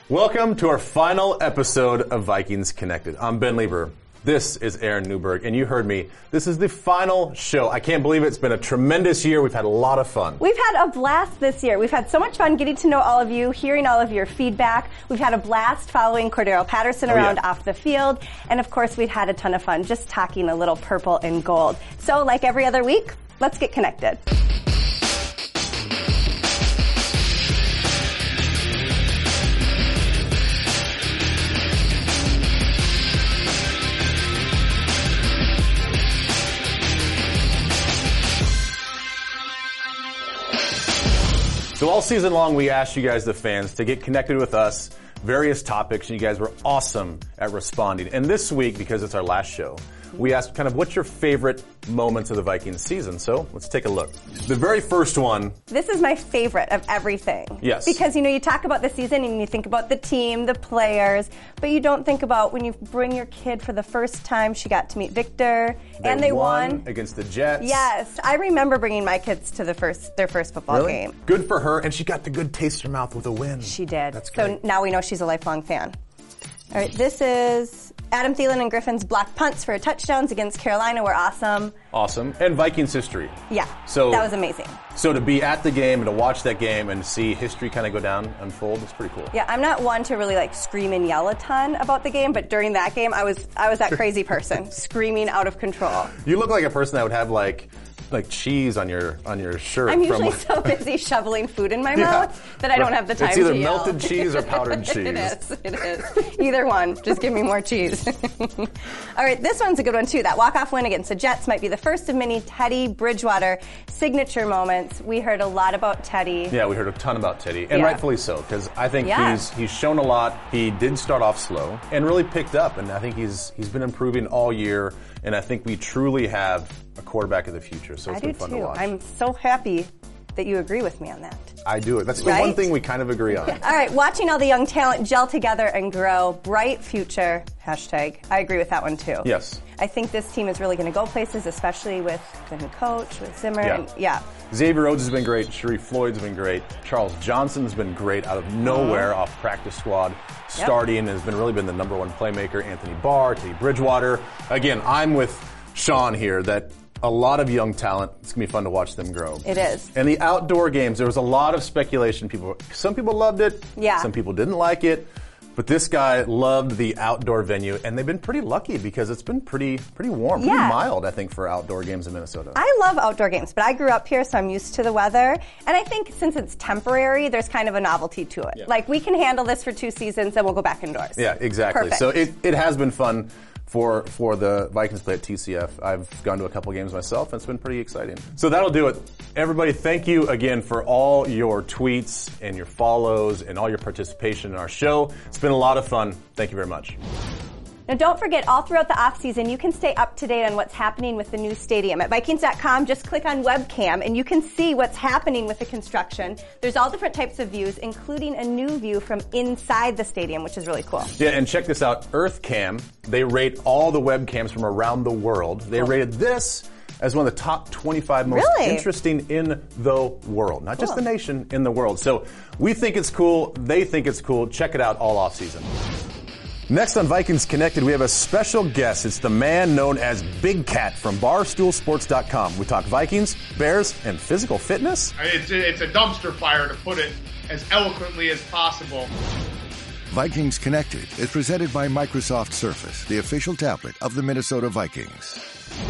Welcome to our final episode of Vikings Connected. I'm Ben Lieber. This is Aaron Newberg, and you heard me. This is the final show. I can't believe it. It's been a tremendous year. We've had a lot of fun. We've had a blast this year. We've had so much fun getting to know all of you, hearing all of your feedback. We've had a blast following Cordero Patterson around off the field. And of course, we've had a ton of fun just talking a little purple and gold. So like every other week, let's get connected. So all season long, we asked you guys, the fans, to get connected with us, various topics, and you guys were awesome at responding. And this week, because it's our last show, we asked kind of what's your favorite moments of the Vikings season. So let's take a look. The very first one. This is my favorite of everything. Yes. Because, you talk about the season and you think about the team, the players, but you don't think about when you bring your kid for the first time, she got to meet Victor, and they won. Against the Jets. Yes. I remember bringing my kids to their first football game. Good for her, and she got the good taste in her mouth with a win. She did. That's great. So now we know she's a lifelong fan. All right, this is Adam Thielen and Griffin's blocked punts for touchdowns against Carolina were awesome. Awesome. And Vikings history. Yeah, so that was amazing. So to be at the game and to watch that game and see history kind of go down, unfold, it's pretty cool. Yeah, I'm not one to really scream and yell a ton about the game, but during that game, I was that crazy person, screaming out of control. You look like a person that would have like cheese on your shirt. I'm usually so busy shoveling food in my mouth that I don't have the time to yell. It's either yell. melted cheese or powdered cheese. It is. Either one. Just give me more cheese. All right, this one's a good one too. That walk-off win against the Jets might be the first of many Teddy Bridgewater signature moments. We heard a lot about Teddy. Yeah, we heard a ton about Teddy, and rightfully so, because I think he's shown a lot. He did start off slow and really picked up, and I think he's been improving all year, and I think we truly have a quarterback of the future, so it's been fun to watch. I'm so happy that you agree with me on that. I do it. That's the one thing we kind of agree on. Yeah. All right, watching all the young talent gel together and grow. Bright future. Hashtag. I agree with that one too. Yes. I think this team is really going to go places, especially with the new coach, with Zimmer. Yeah. Xavier Rhodes has been great. Sharif Floyd's been great. Charles Johnson's been great out of nowhere off practice squad. Starting and has really been the number one playmaker. Anthony Barr, Teddy Bridgewater. Again, I'm with Sean here that a lot of young talent. It's going to be fun to watch them grow. It is. And the outdoor games, there was a lot of speculation. Some people loved it. Yeah. Some people didn't like it. But this guy loved the outdoor venue, and they've been pretty lucky because it's been pretty warm, pretty mild, I think, for outdoor games in Minnesota. I love outdoor games, but I grew up here, so I'm used to the weather. And I think since it's temporary, there's kind of a novelty to it. Yeah. We can handle this for 2 seasons, then we'll go back indoors. Yeah, exactly. Perfect. So it has been fun for the Vikings play at TCF. I've gone to a couple games myself, and it's been pretty exciting. So that'll do it. Everybody, thank you again for all your tweets and your follows and all your participation in our show. It's been a lot of fun. Thank you very much. Now, don't forget, all throughout the offseason, you can stay up to date on what's happening with the new stadium. At Vikings.com, just click on webcam, and you can see what's happening with the construction. There's all different types of views, including a new view from inside the stadium, which is really cool. Yeah, and check this out. EarthCam, they rate all the webcams from around the world. They rated this as one of the top 25 most interesting in the world. Not just the nation, in the world. So we think it's cool. They think it's cool. Check it out all offseason. Next on Vikings Connected, we have a special guest. It's the man known as Big Cat from BarstoolSports.com. We talk Vikings, Bears, and physical fitness. It's a dumpster fire, to put it as eloquently as possible. Vikings Connected is presented by Microsoft Surface, the official tablet of the Minnesota Vikings.